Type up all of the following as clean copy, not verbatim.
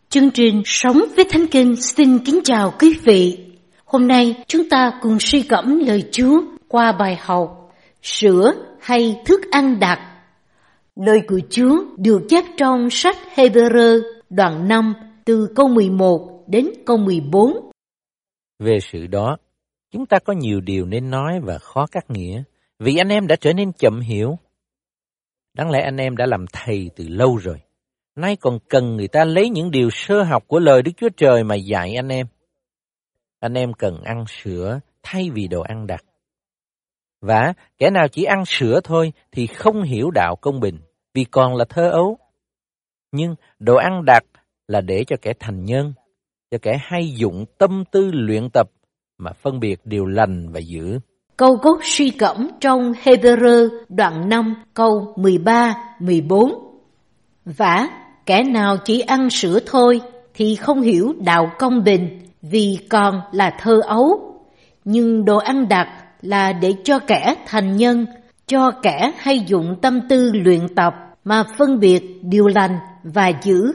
Chương trình Sống với Thánh Kinh xin kính chào quý vị. Hôm nay chúng ta cùng suy gẫm lời Chúa qua bài học Sữa hay thức ăn đặc. Lời của Chúa được chép trong sách Hê-bơ-rơ đoạn 5 từ câu 11 đến câu 14. Về sự đó, chúng ta có nhiều điều nên nói và khó cắt nghĩa, vì anh em đã trở nên chậm hiểu. Đáng lẽ anh em đã làm thầy từ lâu rồi, nay còn cần người ta lấy những điều sơ học của lời Đức Chúa Trời mà dạy anh em. Anh em cần ăn sữa thay vì đồ ăn đặc. Và kẻ nào chỉ ăn sữa thôi thì không hiểu đạo công bình, vì còn là thơ ấu. Nhưng đồ ăn đặc là để cho kẻ thành nhân, cho kẻ hay dụng tâm tư luyện tập mà phân biệt điều lành và dữ. Câu gốc suy gẫm trong Hê-bơ-rơ đoạn 5 câu 13-14. Vả, kẻ nào chỉ ăn sữa thôi thì không hiểu đạo công bình, vì còn là thơ ấu. Nhưng đồ ăn đặc là để cho kẻ thành nhân, cho kẻ hay dụng tâm tư luyện tập mà phân biệt điều lành và dữ.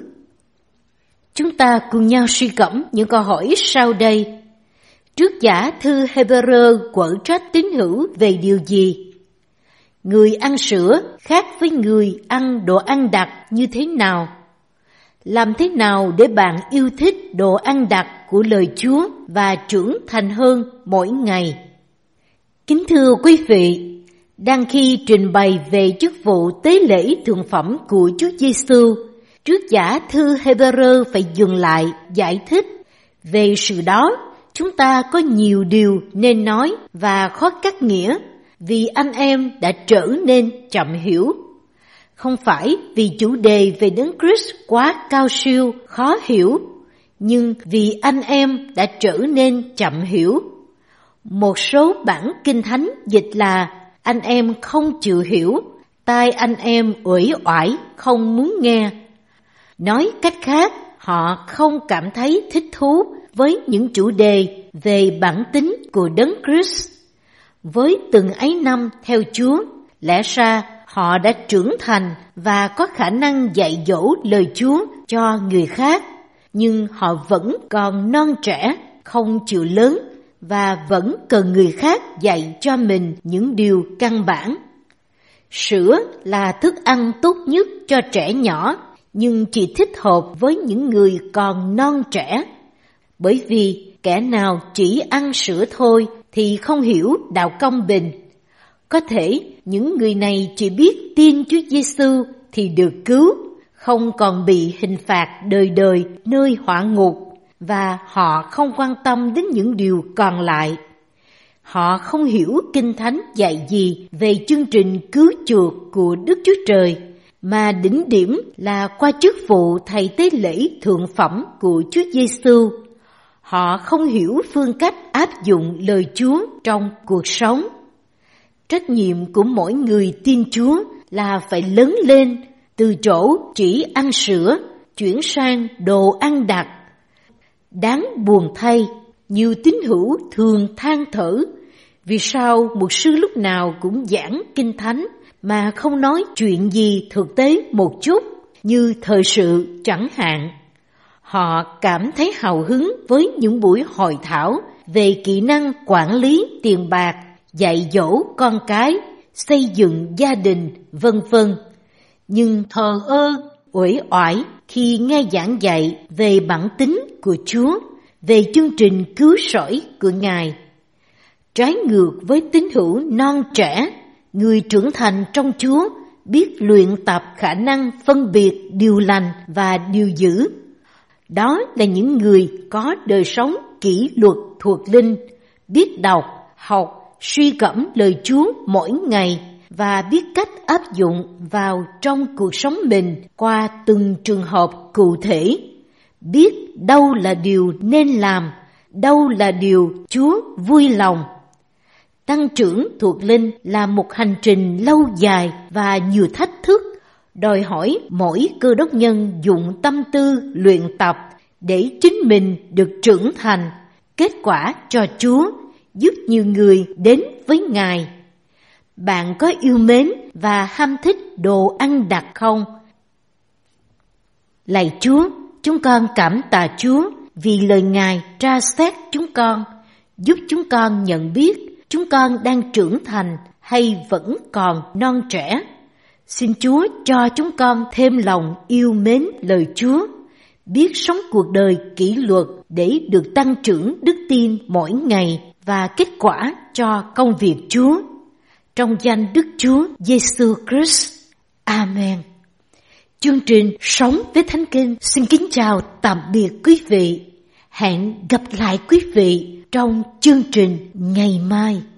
Chúng ta cùng nhau suy gẫm những câu hỏi sau đây. Trước giả thư Hê-bơ-rơ quở trách tín hữu về điều gì? Người ăn sữa khác với người ăn đồ ăn đặc như thế nào? Làm thế nào để bạn yêu thích đồ ăn đặc của lời Chúa và trưởng thành hơn mỗi ngày? Kính thưa quý vị, đang khi trình bày về chức vụ tế lễ thượng phẩm của Chúa Giêsu, trước giả thư Hê-bơ-rơ phải dừng lại giải thích. Về sự đó, chúng ta có nhiều điều nên nói và khó cắt nghĩa, vì anh em đã trở nên chậm hiểu. Không phải vì chủ đề về Đấng Christ quá cao siêu, khó hiểu, nhưng vì anh em đã trở nên chậm hiểu. Một số bản Kinh Thánh dịch là anh em không chịu hiểu, tai anh em uể oải không muốn nghe. Nói cách khác, họ không cảm thấy thích thú với những chủ đề về bản tính của Đấng Christ. Với từng ấy năm theo Chúa, lẽ ra họ đã trưởng thành và có khả năng dạy dỗ lời Chúa cho người khác, nhưng họ vẫn còn non trẻ, không chịu lớn và vẫn cần người khác dạy cho mình những điều căn bản. Sữa là thức ăn tốt nhất cho trẻ nhỏ, nhưng chỉ thích hợp với những người còn non trẻ. Bởi vì kẻ nào chỉ ăn sữa thôi thì không hiểu đạo công bình. Có thể những người này chỉ biết tin Chúa Giêsu thì được cứu, không còn bị hình phạt đời đời nơi hỏa ngục, và họ không quan tâm đến những điều còn lại. Họ không hiểu Kinh Thánh dạy gì về chương trình cứu chuộc của Đức Chúa Trời, mà đỉnh điểm là qua chức vụ thầy tế lễ thượng phẩm của Chúa Giêsu. Họ không hiểu phương cách áp dụng lời Chúa trong cuộc sống. Trách nhiệm của mỗi người tin Chúa là phải lớn lên, từ chỗ chỉ ăn sữa, chuyển sang đồ ăn đặc. Đáng buồn thay, nhiều tín hữu thường than thở, vì sao mục sư lúc nào cũng giảng Kinh Thánh mà không nói chuyện gì thực tế một chút, như thời sự chẳng hạn. Họ cảm thấy hào hứng với những buổi hội thảo về kỹ năng quản lý tiền bạc, dạy dỗ con cái, xây dựng gia đình, vân vân. Nhưng thờ ơ, uể oải khi nghe giảng dạy về bản tính của Chúa, về chương trình cứu rỗi của Ngài. Trái ngược với tín hữu non trẻ, người trưởng thành trong Chúa biết luyện tập khả năng phân biệt điều lành và điều dữ. Đó là những người có đời sống kỷ luật thuộc linh, biết đọc, học, suy gẫm lời Chúa mỗi ngày và biết cách áp dụng vào trong cuộc sống mình qua từng trường hợp cụ thể. Biết đâu là điều nên làm, đâu là điều Chúa vui lòng. Tăng trưởng thuộc linh là một hành trình lâu dài và nhiều thách thức, đòi hỏi mỗi cơ đốc nhân dụng tâm tư luyện tập để chính mình được trưởng thành, kết quả cho Chúa, giúp nhiều người đến với Ngài. Bạn có yêu mến và ham thích đồ ăn đặc không? Lạy Chúa, chúng con cảm tạ Chúa vì lời Ngài tra xét chúng con, giúp chúng con nhận biết chúng con đang trưởng thành hay vẫn còn non trẻ. Xin Chúa cho chúng con thêm lòng yêu mến lời Chúa, biết sống cuộc đời kỷ luật để được tăng trưởng đức tin mỗi ngày và kết quả cho công việc Chúa. Trong danh Đức Chúa Giêsu Christ. Amen. Chương trình Sống với Thánh Kinh xin kính chào tạm biệt quý vị. Hẹn gặp lại quý vị trong chương trình ngày mai.